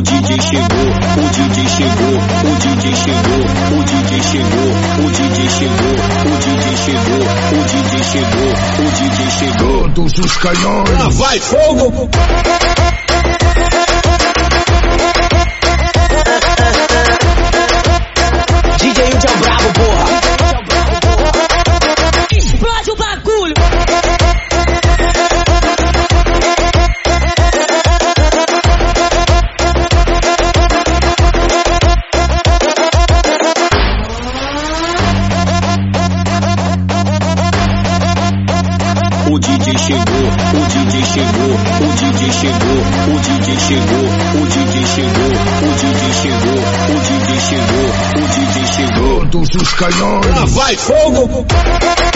DJ chegou, o DJ chegou, o DJ chegou, o DJ chegou, o DJ chegou, o DJ chegou, o DJ chegou, o DJ chegou. Todos os canhões. Lá vai fogo! DJ Hudson bravo, porra. Explode o bagulho. O DJ chegou, o DJ chegou, o DJ chegou, o DJ chegou, o DJ chegou, o DJ chegou, o DJ chegou, o DJ chegou. Todos os canhões. Lá vai fogo!